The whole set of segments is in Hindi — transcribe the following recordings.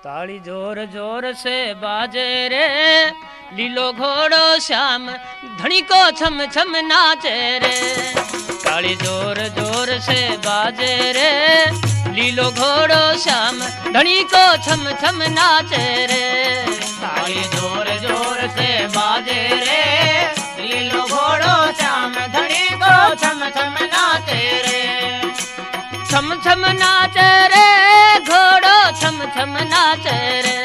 ताली जोर जोर से बाजे रे, लीलो घोड़ो श्याम धनी को छम छम नाचे रे। ताली जोर जोर से बाजे रे, लीलो घोड़ो श्याम धनी को छम छम नाचे रे। ताली जोर जोर से बाजे रे, लीलो घोड़ो श्याम धनी को छम छम नाचे रे। छम छम नाचे रे घोड़ो छम छम नाचे रे।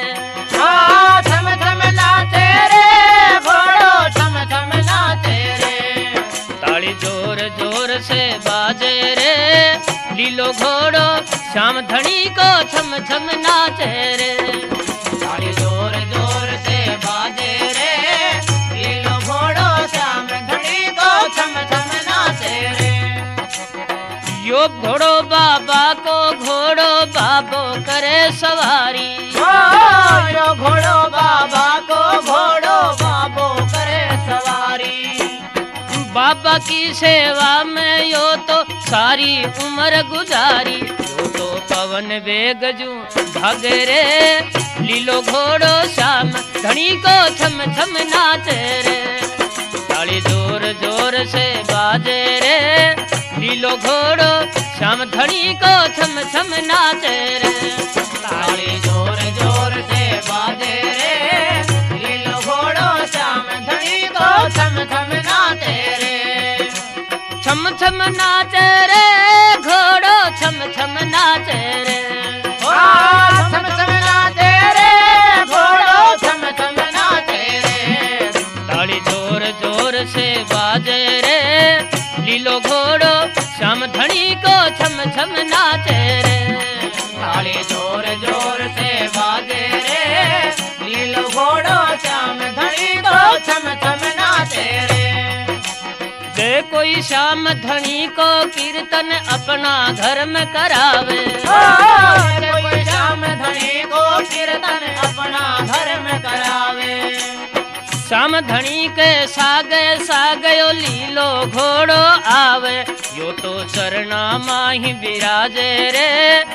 छम छम नाचे रे घोड़ो छम छम नाचे रे। ताली जोर जोर से बाजे रे, लीलो घोड़ो श्याम धनी को छम छम नाचे रे। ताली जोर जोर से बाजे रे, लीलो घोड़ो श्याम धनी को छम छम नाचे रे। यो घोड़ो बाबा को घोड़ो बाबो करे सवारी। यो घोड़ो बाबा को घोड़ो बाबो करे सवारी। बाबा की सेवा में यो तो सारी उम्र गुजारी। यो तो पवन वेग जू भागे रे, लीलो घोड़ो श्याम धनी को छम छम नाचे रे। ताली जोर जोर से बाजे रे, लीलो घोड़ो श्याम धनी को छम छम नाचे रे। ताली जोर जोर से बाजे रे, लीलो घोड़ो श्याम धनी को छम छम नाचे रे। छम छम नाचे रे घोड़ो छम छम नाचे रे। छम छम नाचे रे घोड़ो छम छम नाचे रे। ताली जोर जोर से बाजे रे, लीलो घोड़ो श्याम धनी को छम छम नाचे रे। ताली जोर जोर से बाजे रे, लीलो घोड़ो श्याम धनी को छम छम नाचे रे। दे कोई श्याम धनी को कीर्तन अपना घर में करावे। कोई श्याम धनी को कीर्तन अपना घर में करावे। श्याम धनी के सागे सागयो लीलो घोड़ो आवे। यो तो चरना माही विराजे रे,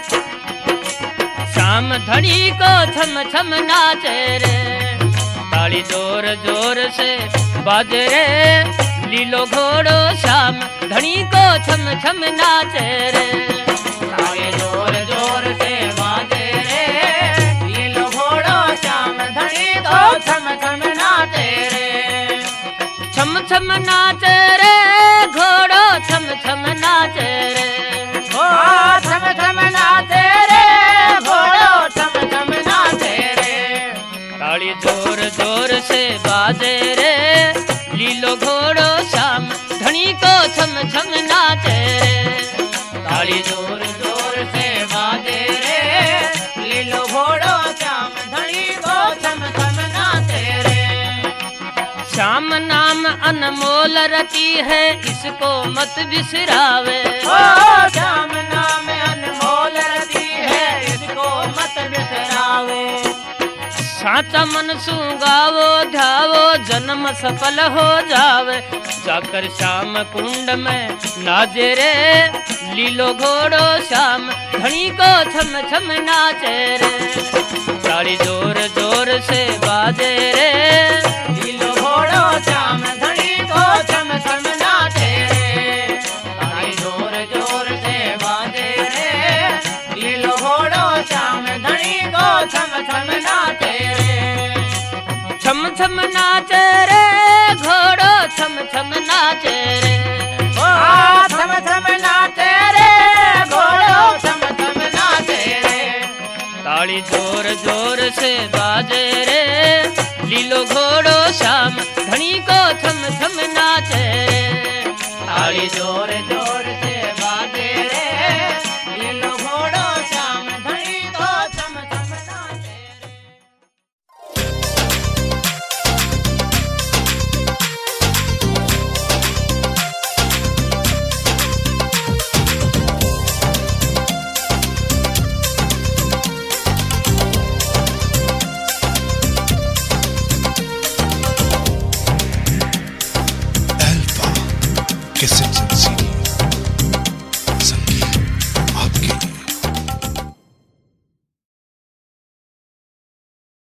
श्याम धनी को छम छम नाचे रे। ताली जोर जोर से बाजे रे, लीलो घोड़ो श्याम धनी को छम छम नाचे रे। ताली जोर जोर से बाजे रे, लीलो घोड़ो श्याम धनी को छम छम नाचे रे। छम छम नाचे रे घोड़ो छम छम नाचे रे। छम छम नाचे रे घोड़ो छम छम नाचे रे। ताली जोर जोर से बाजे रे, लीलो घोड़ो श्याम धनी को छम छम नाचे रे। ताली जोर जोर से बाजे रे, लीलो घोड़ो श्याम धनी को छम छम नाचे रे। श्याम नाम अनमोल रति है, इसको मत बिसरावे। श्याम नाम अनमोल रति है, इसको मत बिसरावे। साचा मन सुगावो ध्यावो, जन्म सफल हो जावे। जाकर श्याम कुंड में नाचे रे, लीलो घोड़ो श्याम धनी को छम छम नाचे रे। ताली जोर जोर से बाजे रे, लीलो घोड़ो श्याम धनी को छम छम नाचे रे। ताली जोर जोर से बाजे रे, लीलो घोड़ो श्याम धनी को छम छम नाचे रे। छम छम नाचे रे घोड़ो छम छम नाचे रे। छम छम नाचे रे घोड़ो छम छम नाचे रे। ताली जोर जोर से बाजे रे, लीलो घोड़ो श्याम धनी को छम छम नाचे रे। ताली जोर जोर से